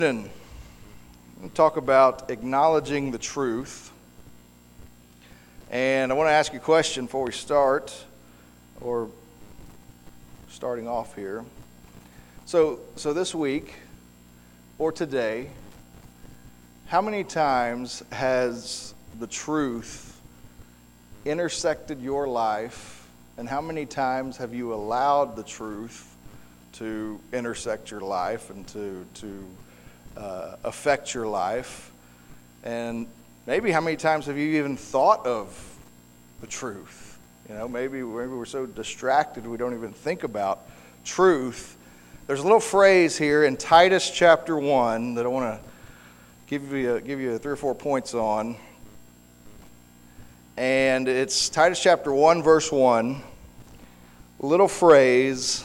And we'll talk about acknowledging the truth. And I want to ask you a question before we start, or starting off here. So this week, or today, how many times has the truth intersected your life, and how many times have you allowed the truth to intersect your life and to affect your life? And maybe how many times have you even thought of the truth? You know, maybe we're so distracted we don't even think about truth. There's a little phrase here in Titus chapter 1 that I want to give you 3 or 4 points on. And it's Titus chapter 1 verse 1. A little phrase.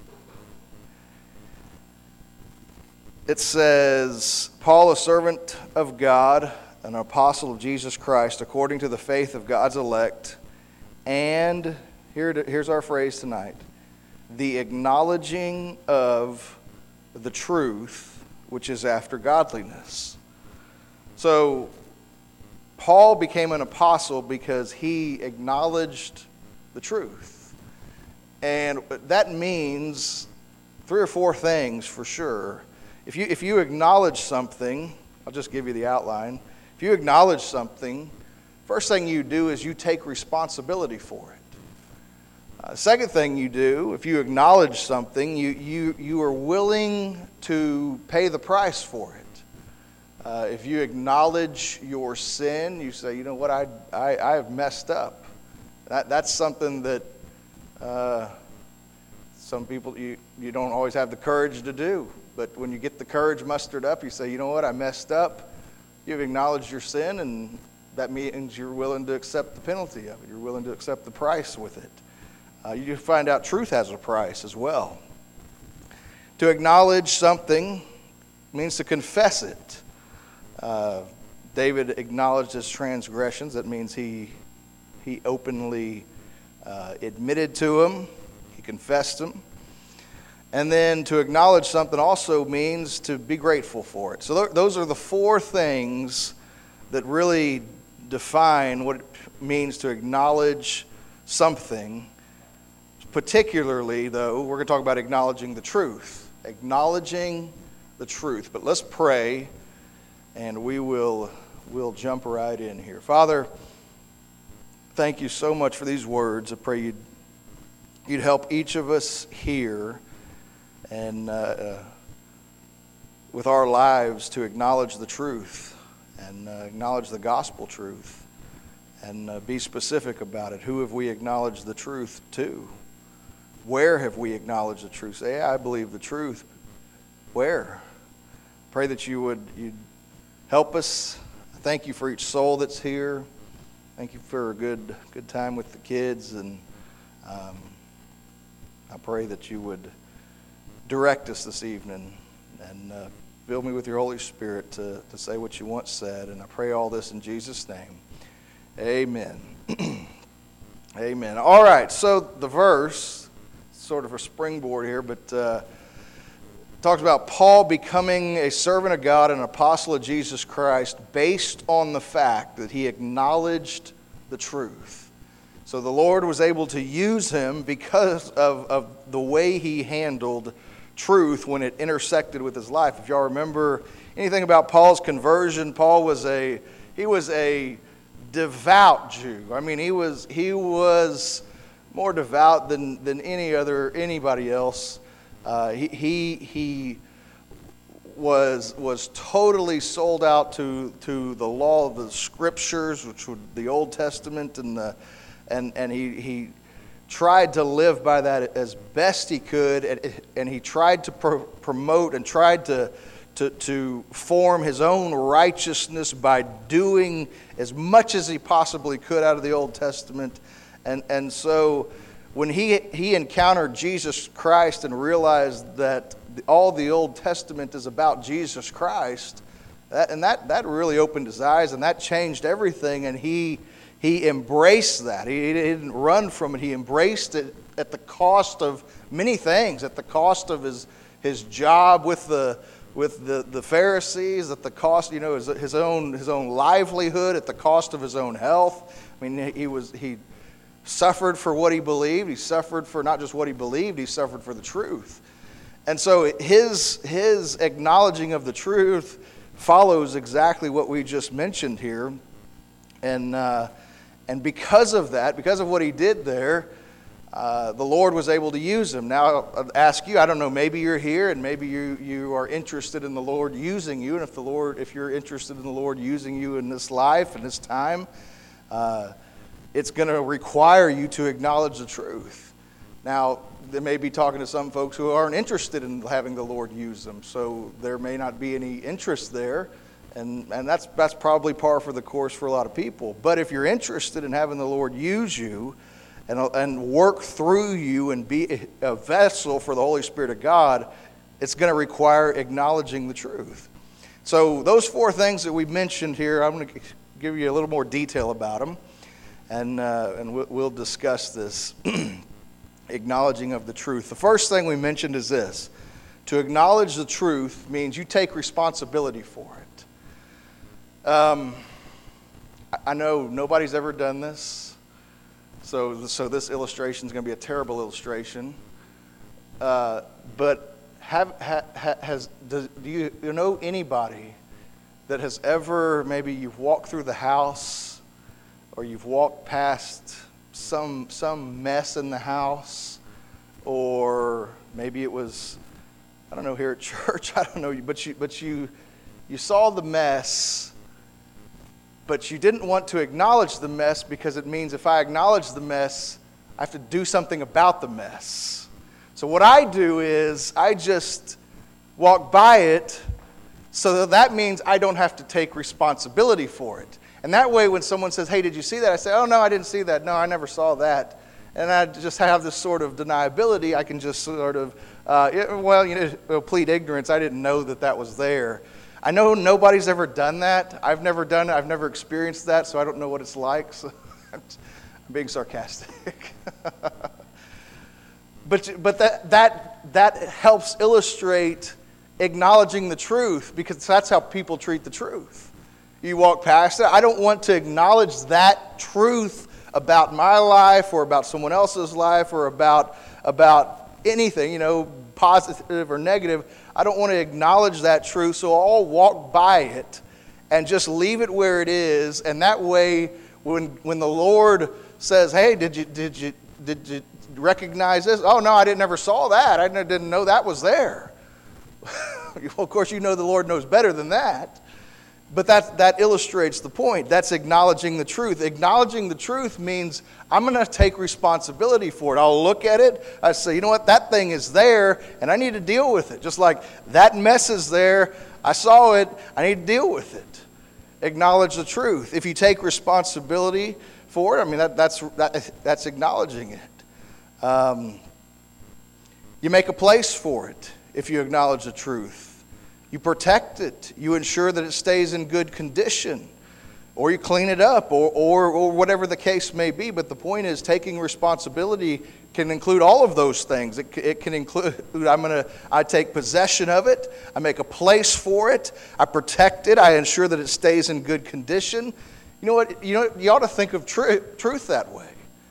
It says, Paul, a servant of God, an apostle of Jesus Christ, according to the faith of God's elect, and here's our phrase tonight, the acknowledging of the truth, which is after godliness. So, Paul became an apostle because he acknowledged the truth. And that means 3 or 4 things for sure. If you acknowledge something, I'll just give you the outline. If you acknowledge something, first thing you do is you take responsibility for it. Second thing you do, if you acknowledge something, you are willing to pay the price for it. If you acknowledge your sin, you say, you know what, I have messed up. That's something that some people, you don't always have the courage to do. But when you get the courage mustered up, you say, you know what, I messed up. You've acknowledged your sin, and that means you're willing to accept the penalty of it. You're willing to accept the price with it. You find out truth has a price as well. To acknowledge something means to confess it. David acknowledged his transgressions. That means he openly admitted to them. He confessed them. And then to acknowledge something also means to be grateful for it. So those are the 4 things that really define what it means to acknowledge something. Particularly, though, we're going to talk about acknowledging the truth. Acknowledging the truth. But let's pray, and we'll jump right in here. Father, thank you so much for these words. I pray you'd help each of us here and with our lives to acknowledge the truth and acknowledge the gospel truth and be specific about it. Who have we acknowledged the truth to? Where have we acknowledged the truth? Say, I believe the truth. Where? Pray that you'd help us. Thank you for each soul that's here. Thank you for a good time with the kids, and I pray that you would direct us this evening and fill me with your Holy Spirit to say what you want said. And I pray all this in Jesus' name. Amen. Amen. All right, so the verse, sort of a springboard here, but talks about Paul becoming a servant of God and an apostle of Jesus Christ based on the fact that he acknowledged the truth. So the Lord was able to use him because of the way he handled truth when it intersected with his life. If y'all remember anything about Paul's conversion, Paul was a devout Jew. I mean, he was more devout than anybody else. He was totally sold out to the law of the Scriptures, which would the Old Testament, and he tried to live by that as best he could, and he tried to promote and tried to form his own righteousness by doing as much as he possibly could out of the Old Testament. And so when he encountered Jesus Christ and realized that all the Old Testament is about Jesus Christ, that really opened his eyes, and that changed everything, and he embraced that. He didn't run from it. He embraced it at the cost of many things, at the cost of his job with the with the Pharisees at the cost, his own livelihood, at the cost of his own health. I mean, he suffered for what he believed. He suffered for not just what he believed, he suffered for the truth. And so his acknowledging of the truth follows exactly what we just mentioned here. And because of that, because of what he did there, the Lord was able to use him. Now, I'll ask you, I don't know, maybe you're here and maybe you are interested in the Lord using you. And if you're interested in the Lord using you in this life and this time, it's going to require you to acknowledge the truth. Now, they may be talking to some folks who aren't interested in having the Lord use them, so there may not be any interest there, and that's probably par for the course for a lot of people. But if you're interested in having the Lord use you and work through you and be a vessel for the Holy Spirit of God, it's going to require acknowledging the truth. So those four things that we mentioned here, I'm going to give you a little more detail about them, and we'll discuss this. Acknowledging of the truth. The first thing we mentioned is this. To acknowledge the truth means you take responsibility for it. I know nobody's ever done this, so this illustration is going to be a terrible illustration. But do you know anybody that has ever, maybe you've walked through the house or you've walked past some mess in the house, or maybe it was, I don't know, here at church, I don't know, but you saw the mess, but you didn't want to acknowledge the mess because it means if I acknowledge the mess, I have to do something about the mess. So what I do is I just walk by it, so that means I don't have to take responsibility for it. And that way, when someone says, hey, did you see that? I say, oh, no, I didn't see that. No, I never saw that. And I just have this sort of deniability. I can just sort of, plead ignorance. I didn't know that was there. I know nobody's ever done that. I've never done it. I've never experienced that, so I don't know what it's like. So I'm being sarcastic. But that helps illustrate acknowledging the truth, because that's how people treat the truth. You walk past it. I don't want to acknowledge that truth about my life or about someone else's life or about anything, positive or negative. I don't want to acknowledge that truth, so I'll walk by it and just leave it where it is. And that way, when the Lord says, hey, did you recognize this? Oh, no, I never saw that. I didn't know that was there. Well, of course, the Lord knows better than that. But that illustrates the point. That's acknowledging the truth. Acknowledging the truth means I'm going to take responsibility for it. I'll look at it. I say, you know what? That thing is there, and I need to deal with it. Just like that mess is there. I saw it. I need to deal with it. Acknowledge the truth. If you take responsibility for it, I mean, that's acknowledging it. You make a place for it if you acknowledge the truth. You protect it. You ensure that it stays in good condition. Or you clean it up, or whatever the case may be. But the point is, taking responsibility can include all of those things. It can include, I take possession of it. I make a place for it. I protect it. I ensure that it stays in good condition. You know what? You ought to think of truth that way.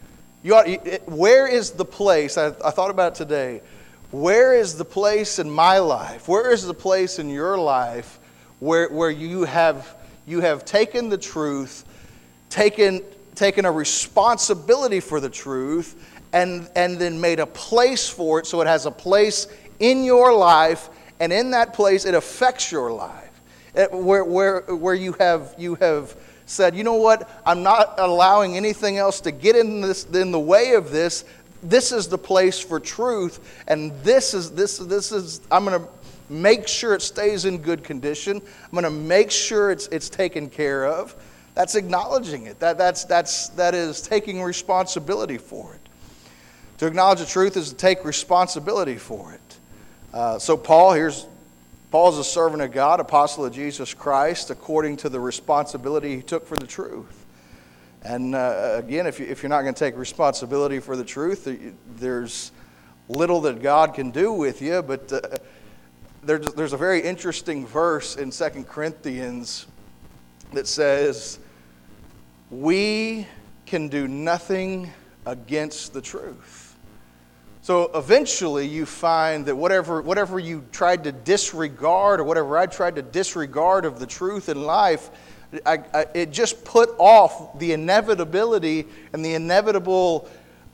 Where is the place? I thought about it today. Where is the place in my life? Where is the place in your life where you have taken the truth, taken a responsibility for the truth, and then made a place for it so it has a place in your life, and in that place it affects your life. Where you have said, you know what, I'm not allowing anything else to get in the way of this. This is the place for truth, and this is. I'm going to make sure it stays in good condition. I'm going to make sure it's taken care of. That's acknowledging it. That is taking responsibility for it. To acknowledge the truth is to take responsibility for it. So Paul's a servant of God, apostle of Jesus Christ, according to the responsibility he took for the truth. And again, if you're not going to take responsibility for the truth, there's little that God can do with you. But there's a very interesting verse in 2 Corinthians that says, we can do nothing against the truth. So eventually you find that whatever you tried to disregard, or whatever I tried to disregard of the truth in life, it just put off the inevitability and the inevitable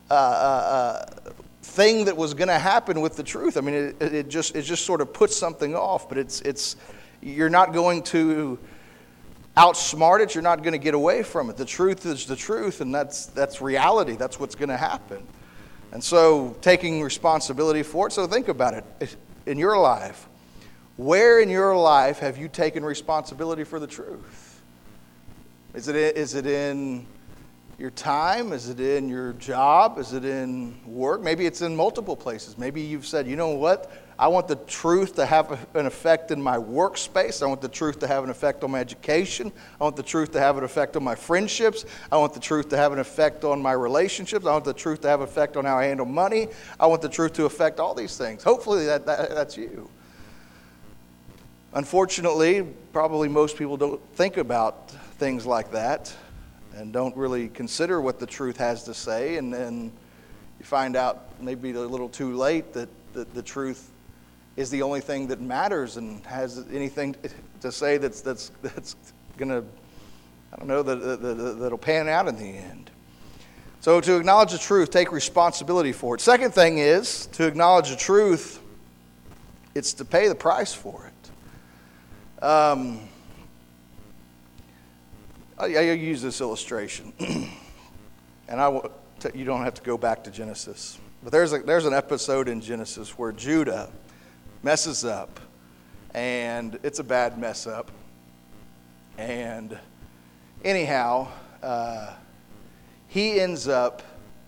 thing that was going to happen with the truth. I mean, it just sort of puts something off, but it's you're not going to outsmart it. You're not going to get away from it. The truth is the truth, and that's reality. That's what's going to happen. And so taking responsibility for it. So think about it. In your life, where in your life have you taken responsibility for the truth? Is it in your time? Is it in your job? Is it in work? Maybe it's in multiple places. Maybe you've said, you know what? I want the truth to have an effect in my workspace. I want the truth to have an effect on my education. I want the truth to have an effect on my friendships. I want the truth to have an effect on my relationships. I want the truth to have an effect on how I handle money. I want the truth to affect all these things. Hopefully that's you. Unfortunately, probably most people don't think about things like that and don't really consider what the truth has to say. And then you find out maybe a little too late that the truth is the only thing that matters and has anything to say that's going to, I don't know, that'll pan out in the end. So to acknowledge the truth, take responsibility for it. Second thing is, to acknowledge the truth, it's to pay the price for it. I use this illustration, and you don't have to go back to Genesis, but there's an episode in Genesis where Judah messes up, and it's a bad mess up. And anyhow, he ends up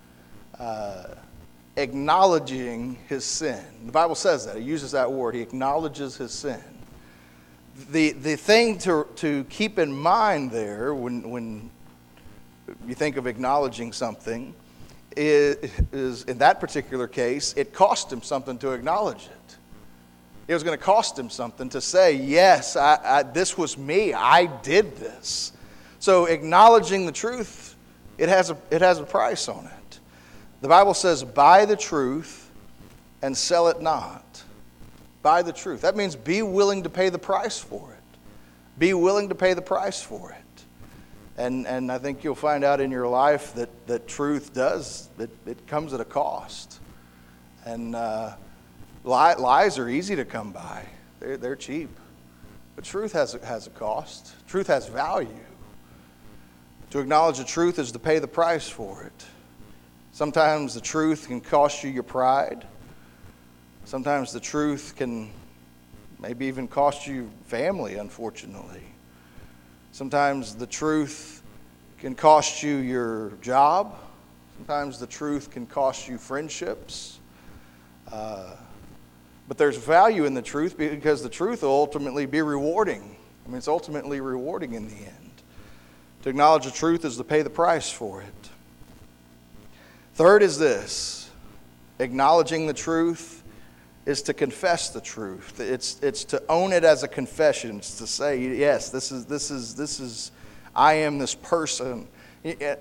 acknowledging his sin. The Bible says that. It uses that word. He acknowledges his sin. The thing to keep in mind there when you think of acknowledging something is in that particular case, it cost him something to acknowledge it. It was going to cost him something to say, yes, this was me. I did this. So acknowledging the truth, it has a price on it. The Bible says, buy the truth and sell it not. Buy the truth. That means be willing to pay the price for it. Be willing to pay the price for it. And I think you'll find out in your life that truth does, it comes at a cost. And lies are easy to come by. They're cheap. But truth has a cost. Truth has value. To acknowledge the truth is to pay the price for it. Sometimes the truth can cost you your pride. Sometimes the truth can maybe even cost you family, unfortunately. Sometimes the truth can cost you your job. Sometimes the truth can cost you friendships. But there's value in the truth because the truth will ultimately be rewarding. I mean, it's ultimately rewarding in the end. To acknowledge the truth is to pay the price for it. Third is this: acknowledging the truth is to confess the truth. It's to own it as a confession. It's to say, yes, this is I am this person. It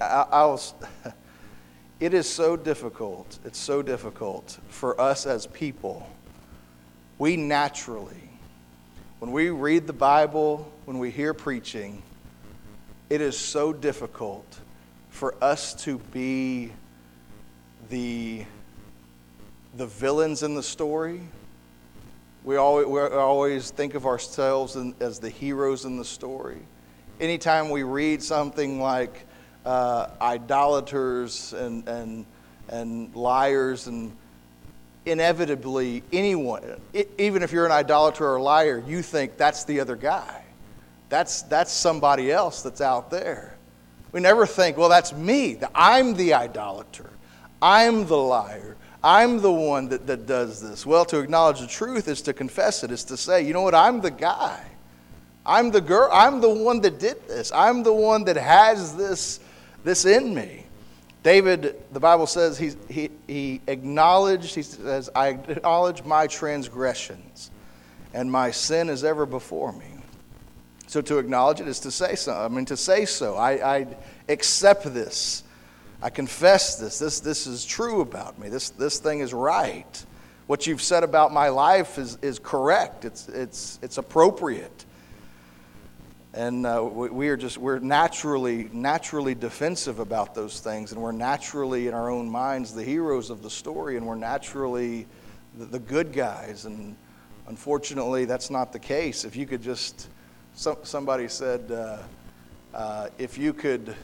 is so difficult. It's so difficult for us as people. We naturally, when we read the Bible, when we hear preaching, it is so difficult for us to be the villains in the story. We always think of ourselves as the heroes in the story. Anytime we read something like idolaters and liars, and inevitably anyone, even if you're an idolater or a liar, you think that's the other guy. That's somebody else that's out there. We never think, well, that's me. I'm the idolater. I'm the liar. I'm the one that does this. Well, to acknowledge the truth is to confess it. Is to say, you know what, I'm the guy. I'm the girl. I'm the one that did this. I'm the one that has this in me. David, the Bible says, he acknowledged, he says, I acknowledge my transgressions. and my sin is ever before me. So to acknowledge it is to say so. I accept this. I confess this. This is true about me. This thing is right. What you've said about my life is correct. It's appropriate. And we're naturally defensive about those things, and we're naturally in our own minds the heroes of the story, and we're naturally the good guys. And unfortunately, that's not the case. If you could just, somebody said, if you could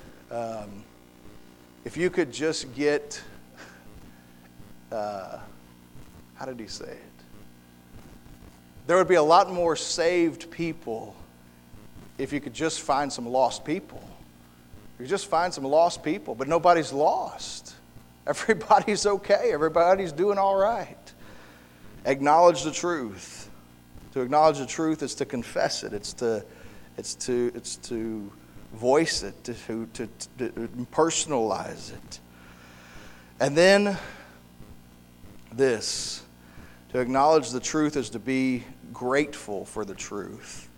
just get, how did he say it? There would be a lot more saved people if you could just find some lost people. You just find some lost people, but nobody's lost. Everybody's okay. Everybody's doing all right. Acknowledge the truth. To acknowledge the truth is to confess it. It's to voice it, to personalize it. And then this, to acknowledge the truth is to be grateful for the truth.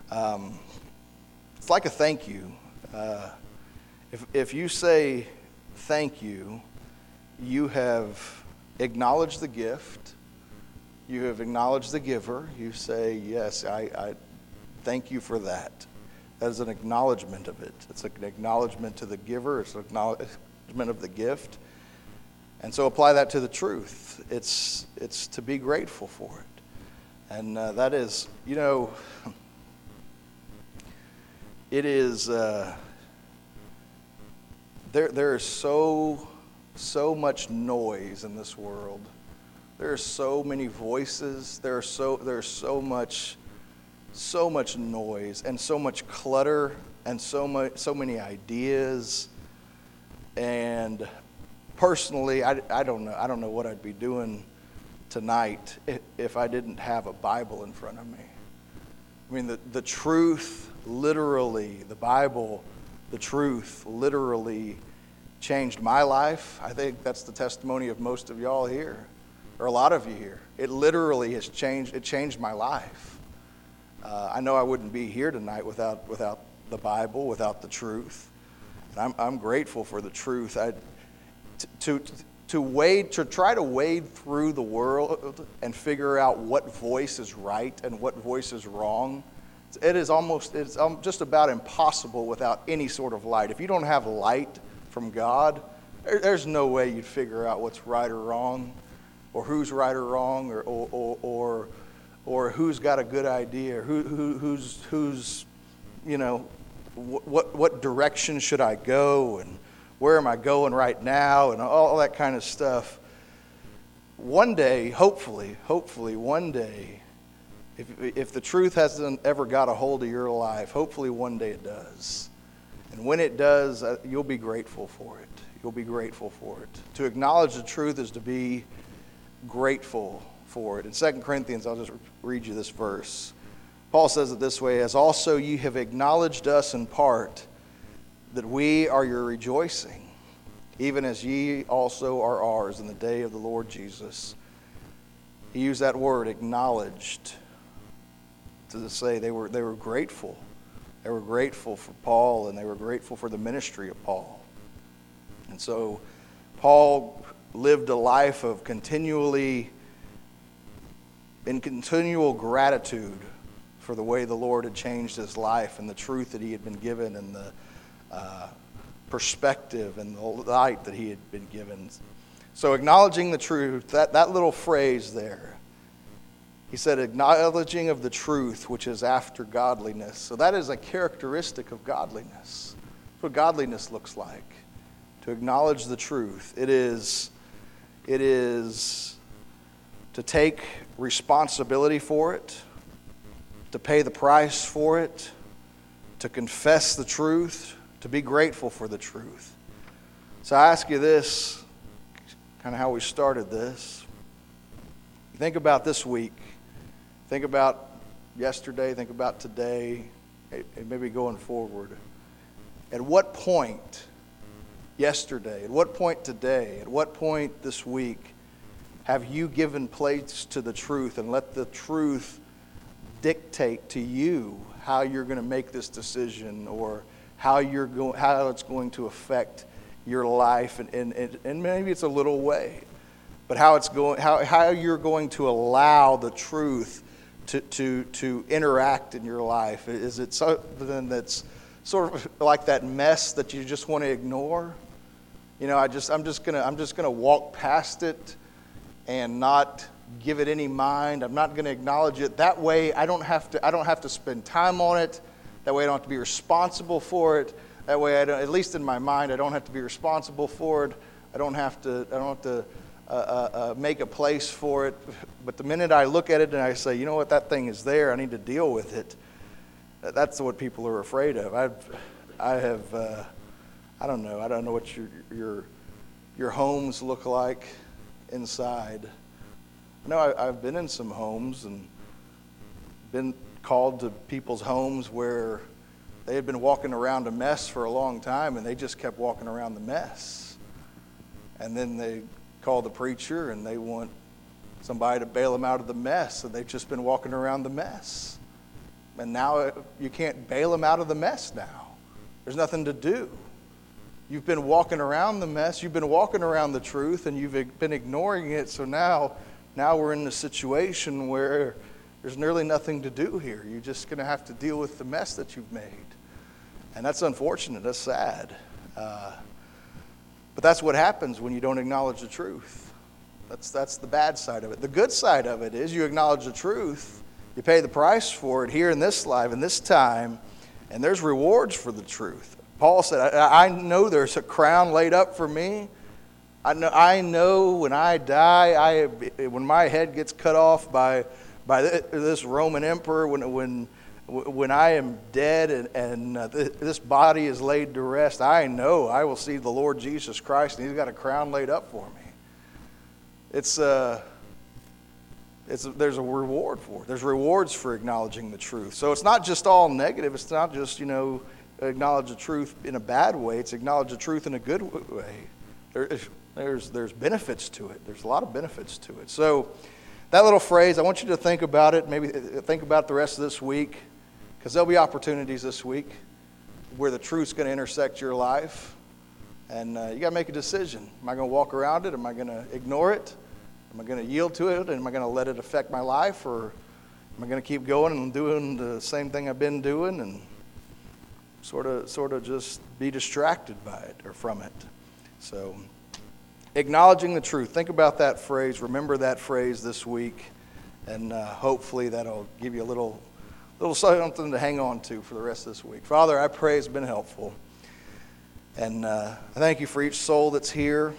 It's like a thank you. If you say thank you, you have acknowledged the gift. You have acknowledged the giver. You say, yes, I thank you for that. That is an acknowledgement of it. It's an acknowledgement to the giver. It's an acknowledgement of the gift. And so apply that to the truth. It's to be grateful for it. And that is, it is, there is so much noise in this world. There are so many voices. There's so much noise and so much clutter and so many ideas. And personally, I don't know what I'd be doing tonight if I didn't have a Bible in front of me. I mean, the truth literally, the Bible, the truth literally changed my life. I think that's the testimony of most of y'all here, or a lot of you here. It literally has changed. It changed my life. I know I wouldn't be here tonight without the Bible, without the truth. And I'm grateful for the truth. To try to wade through the world and figure out what voice is right and what voice is wrong, it's just about impossible without any sort of light. If you don't have light from God, there's no way you'd figure out what's right or wrong, or who's right or wrong, or who's got a good idea, or who's what direction should I go, and where am I going right now, and all that kind of stuff. One day, hopefully one day, if the truth hasn't ever got a hold of your life, hopefully one day it does. And when it does, you'll be grateful for it. You'll be grateful for it. To acknowledge the truth is to be grateful for it. In 2 Corinthians, I'll just read you this verse. Paul says it this way, as also you have acknowledged us in part, that we are your rejoicing, even as ye also are ours in the day of the Lord Jesus. He used that word, acknowledged, to say they were grateful. They were grateful for Paul, and they were grateful for the ministry of Paul. And so Paul lived a life of continual gratitude for the way the Lord had changed his life and the truth that he had been given and the perspective and the light that he had been given. So acknowledging the truth, that little phrase there, he said, acknowledging of the truth, which is after godliness. So that is a characteristic of godliness. That's what godliness looks like. To acknowledge the truth. It is to take responsibility for it, to pay the price for it, to confess the truth, to be grateful for the truth. So I ask you this, kind of how we started this. Think about this week. Think about yesterday. Think about today, and maybe going forward. At what point yesterday, at what point today, at what point this week have you given place to the truth and let the truth dictate to you how you're going to make this decision or how it's going to affect your life, and maybe it's a little way, but how you're going to allow the truth to interact in your life. Is it something that's sort of like that mess that you just want to ignore? I'm just gonna walk past it and not give it any mind. I'm not gonna acknowledge it. That way I don't have to spend time on it. That way I don't have to be responsible for it. That way at least in my mind, I don't have to be responsible for it. I don't have to make a place for it. But the minute I look at it and I say, you know what, that thing is there, I need to deal with it. That's what people are afraid of. I don't know what your homes look like inside. I know I've been in some homes and been called to people's homes where they had been walking around a mess for a long time, and they just kept walking around the mess. And then they call the preacher and they want somebody to bail them out of the mess, and they've just been walking around the mess. And now you can't bail them out of the mess now. There's nothing to do. You've been walking around the mess, you've been walking around the truth, and you've been ignoring it, so now we're in a situation where there's nearly nothing to do here. You're just going to have to deal with the mess that you've made. And that's unfortunate, that's sad. But that's what happens when you don't acknowledge the truth. That's the bad side of it. The good side of it is you acknowledge the truth, you pay the price for it here in this life, in this time, and there's rewards for the truth. Paul said, I know there's a crown laid up for me. I know when I die, when my head gets cut off by this Roman emperor, when I am dead and this body is laid to rest, I know I will see the Lord Jesus Christ, and He's got a crown laid up for me. There's a reward for it. There's rewards for acknowledging the truth. So it's not just all negative. It's not just, acknowledge the truth in a bad way. It's acknowledge the truth in a good way. There's benefits to it. There's a lot of benefits to it. So that little phrase, I want you to think about it. Maybe think about it the rest of this week, because there'll be opportunities this week where the truth's going to intersect your life. And you got to make a decision. Am I going to walk around it? Am I going to ignore it? Am I going to yield to it? Am I going to let it affect my life? Or am I going to keep going and doing the same thing I've been doing and sort of just be distracted by it or from it? So acknowledging the truth. Think about that phrase. Remember that phrase this week. And hopefully that'll give you a little something to hang on to for the rest of this week. Father, I pray it's been helpful. And I thank you for each soul that's here.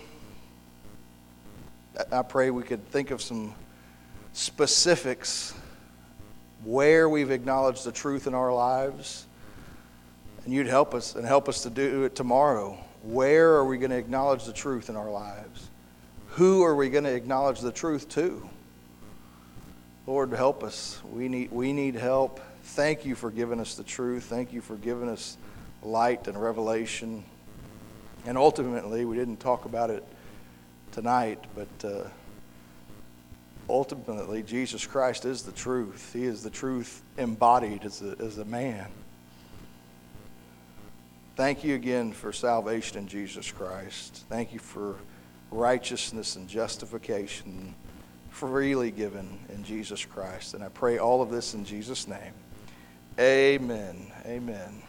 I pray we could think of some specifics where we've acknowledged the truth in our lives. And you'd help us to do it tomorrow. Where are we going to acknowledge the truth in our lives? Who are we going to acknowledge the truth to? Lord, help us. We need help. Thank you for giving us the truth. Thank you for giving us light and revelation. And ultimately, we didn't talk about it tonight, but ultimately, Jesus Christ is the truth. He is the truth embodied as a man. Thank you again for salvation in Jesus Christ. Thank you for righteousness and justification freely given in Jesus Christ. And I pray all of this in Jesus' name. Amen. Amen.